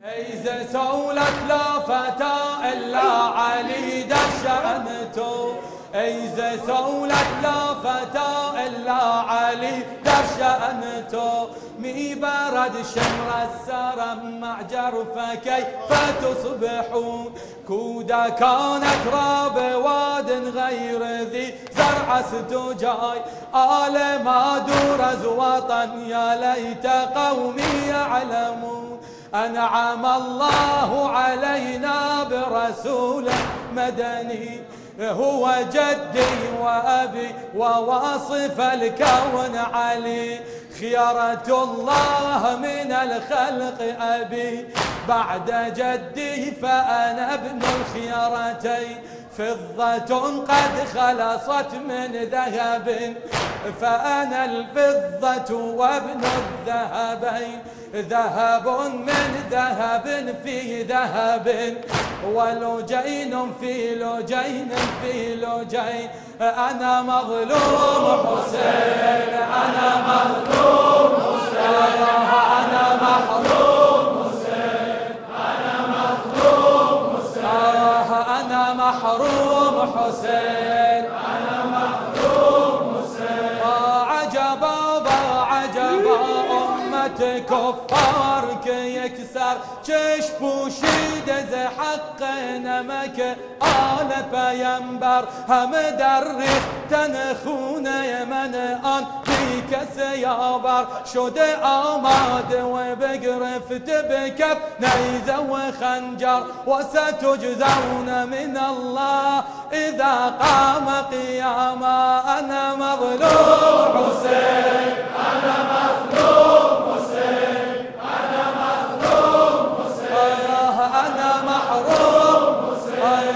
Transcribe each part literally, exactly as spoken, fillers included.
إذا سولت لا فتى إلا علي دشأنته، إذا سولت لا فتى إلا علي دشأنته، مي برد شمر السرم مع جرف كيف تصبحون، كودا كانت راب واد غير ذي زرع ستجاي، آل ما دورز وطن يا ليت قومي يعلمون، أنعم الله علينا برسول مدني هو جدي وأبي وواصف الكون علي، خيرة الله من الخلق أبي بعد جدي فأنا ابن الخيرتين، فضة قد خلصت من ذهب فأنا الفضة وابن الذهبين، ذهب من ذهب في ذهب ولجين في لجين في لجين، أنا مظلوم حسين أنا مظلوم حسين أنا محروم حسين أنا مظلوم حسين أنا محروم حسين أنا محروم حسين، عجبا عجبا أمة كفار يكسر چش پوشید ز حق نمک آل پیمبر، همه در ریختن خونه من آن بی کس یاور، شده آماده و بگرفت به کف نیزه و خنجر، و ستجزون من الله اذا قام قیاما، انا مظلوم حسین انا مظلوم حسین انا مظلوم حسین انا محروم حسین،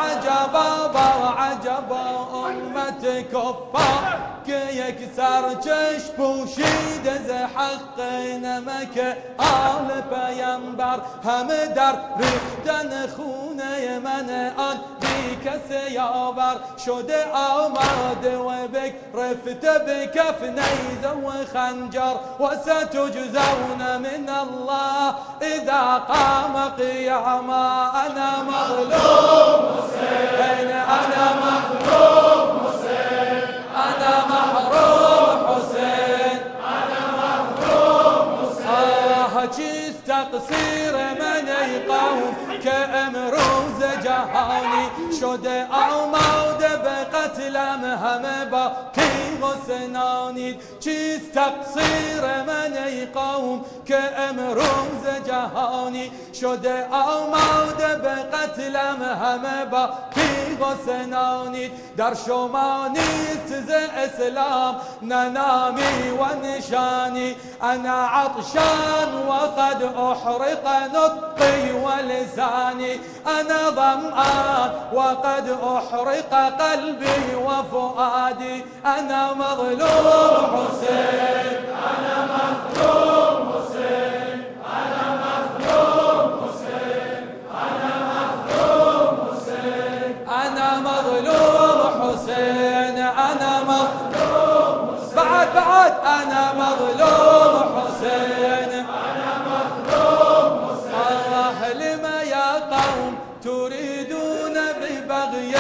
عجبا عجبا امت کفار که یک سر چش پوشید ز حق نمک آل پیمبر، همه در ریختن خونه من آن بی کس یاور، شده آماده و بگرفت به کف نیزه و خنجر، و ستجزون من الله اذا قام قیاما، انا مظلوم حسین انا مظلوم حسین انا محروم حسین انا محروم حسین، چیست تقصیر من ای قوم که امروز جهانی شده آماده به قتلم همه با تیغ و سنانید، چیست تقصیر من ای قوم که امروز جهانی شده آماده به قتلم همه با تیغ و سنانید، در شما نیست ز اسلام نه نامی و نشانی، انا عطشان وقد احرق نطقي ولساني، انا ظمآن وقد احرق قلبي وفؤادي، انا مظلوم حسين انا مظلوم حسين انا مظلوم حسين انا مظلوم حسين انا مظلوم حسين انا مظلوم حسين، بعد بعد انا مظلوم حسين انا مظلوم حسين، الله لما يا قوم تريدون ببغي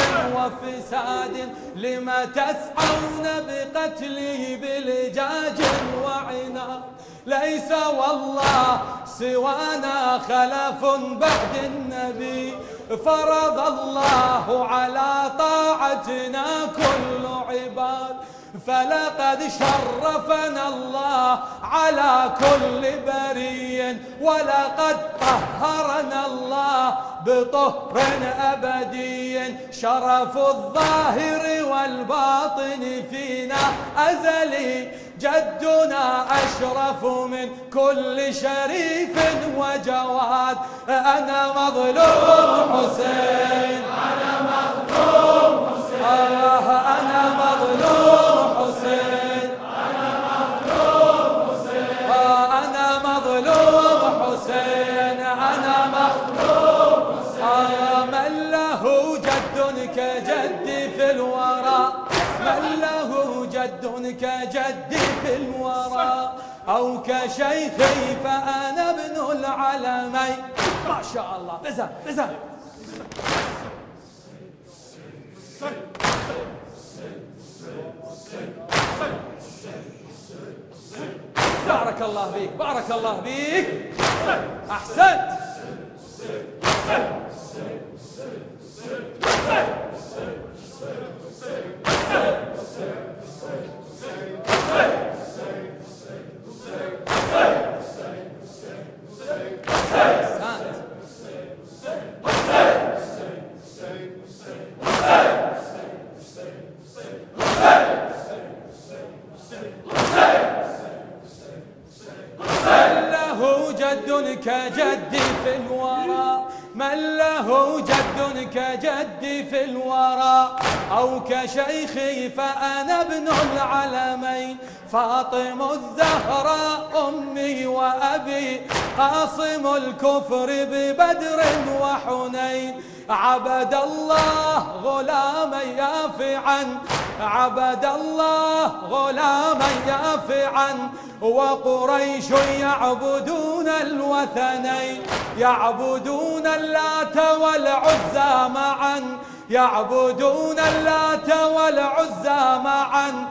وفساد، لما تسعون بقتله بلجاج وعناد، ليس والله سوانا خلف بعد النبي، فرض الله على طاعتنا كل عباد، فلقد شرفنا الله على كل بري، ولقد طهرنا الله بطهر أبدي، شرف الظاهر والباطن فينا أزلي، جدنا أشرف من كل شريف وجواد، أنا مظلوم حسين أنا مظلوم حسين أنا مظلوم حسين أنا مظلوم حسين أنا مظلوم حسين أنا مظلوم حسين، من له جد كجدي في الورى، من له جد كجدي في الورى، أو كشيخي فأنا ابن العلمين. ما شاء الله. بزن بزن. بارك الله فيك بارك الله فيك. أحسنت. كجدي في الورى، من له جد كجدي في الورى، أو كشيخي فأنا ابن العلمين. فاطم الزهراء أمي وأبي، قاصم الكفر ببدر وحنين. عبد الله غلاما يافعا، عبد الله غلاما يافعا، وقريش يعبدون الوثنين، يعبدون اللات والعزى معا، يعبدون اللات والعزى معا.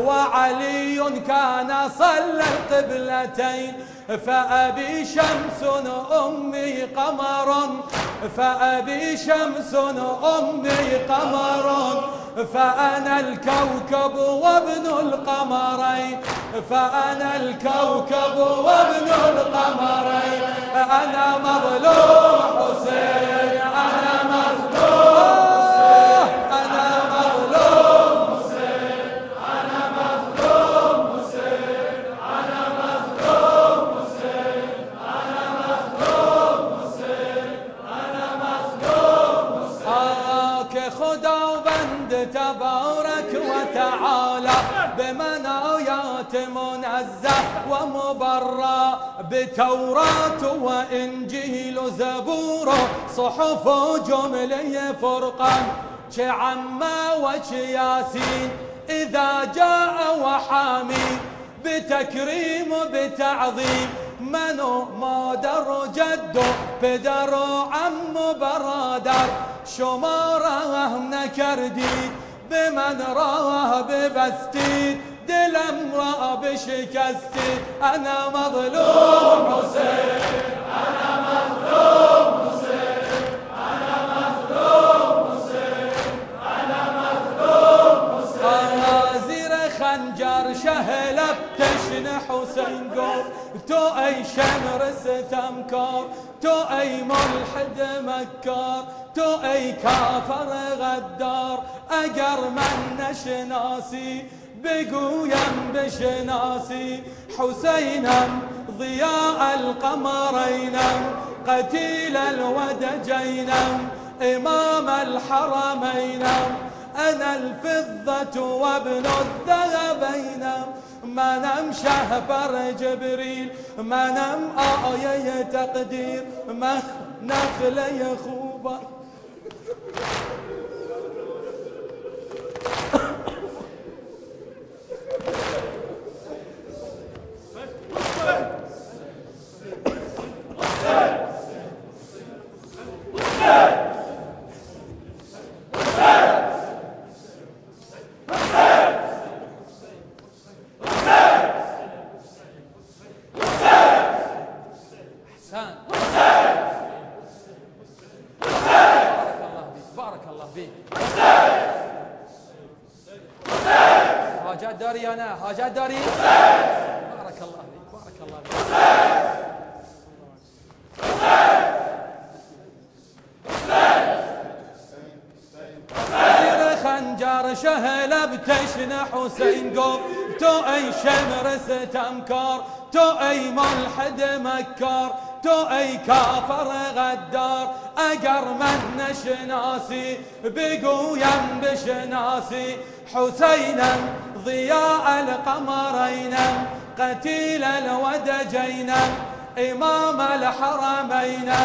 وعلي كان صلى القبلتين، فأبي شمس أمي قمر، فأبي شمس أمي قمر، فأنا الكوكب وابن القمرين، فأنا الكوكب وابن القمرين. أنا مظلوم حسين، أنا مظلوم حسين، أنا مظلوم حسين، أنا مظلوم حسين، أنا مظلوم حسين، أنا مظلوم حسين، أنا مظلوم حسين. آه خدا بند تبارك وتعالى بمنايات منزه ومبرى، بتوراة وإنجيل زبور صحف جملي فرقان، شعما وشياسين إذا جاء وحامي، بتكريم بتعظيم منو مادر جدو بدر عم برادر، شماره نكردي بمن راه ببستي، دلم راه بشكستي. أنا مظلوم حسين، أنا مظلوم حسين، أنا مظلوم حسين، أنا مظلوم حسين. غازر خنجر شهلب تشن حسين قوم، تو أي شمر ستمكار، تو أي ملحد مكار، تو أي كافر غدار. أجر من نشناسي بقويم بشناسي، حسينا ضياء القمرين، قتيل الودجين، إمام الحرمين. أنا الفضة وابن الذهبين، ما نم شهبر جبريل، ما نم آية تقدير، ما نخلي خوبر. حاجات داري أنا، حاجات داري. بارك الله فيك بارك الله فيك. خنجر شهلة بتشن حسين قوم، تو أي شمر ستمكار، تو أي ملحد مكار، تو أي كافر غدار. أجر من نشناسي بقويم بشناسي، حسينا ضياء القمرين، قتيل الودجين، إمام الحرمين.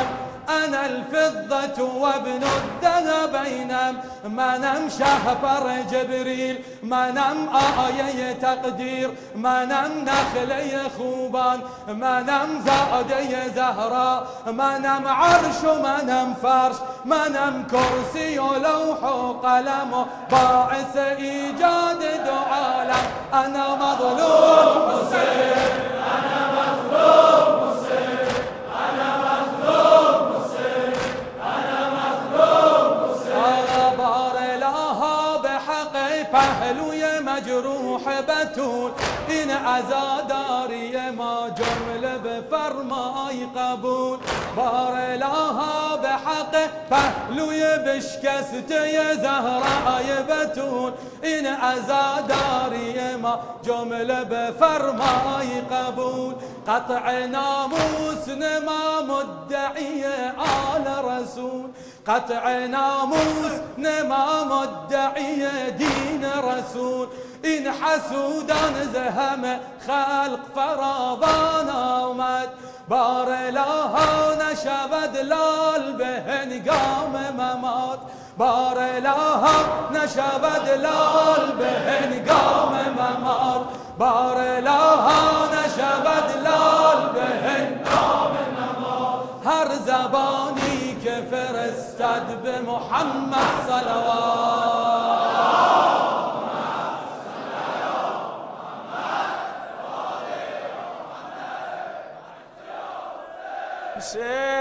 أنا الفضة وابن الذهبين منم شهبر جبريل منم آية تقدير منم نخلي خوبان منم زادي زهراء منم عرش منم فرش منم كرسي ولوح وقلم باعث إيجاد دو عالم أنا مظلوم حسين أنا مظلوم حسين أنا مظلوم حسين أنا مظلوم حسين بار لها بحق پهلوی مجروح بتول این عزاداری ما جمله بفرمای قبول بار لها بحق پهلوی بشکسته زهرای بتول این عزاداری ما جمله بفرمای قبول قطع ناموس نما مدعی آل رسول قطع ناموس نما مدعی دین رسول این حسودان زهم خلق فراوان آمد بار لها نشود لال به هنگام ممات بار لها نشود لال به هنگام ممات بار لها نشود لال به هنگام ممات هر زبانی که فرستد به محمد صلوات حسین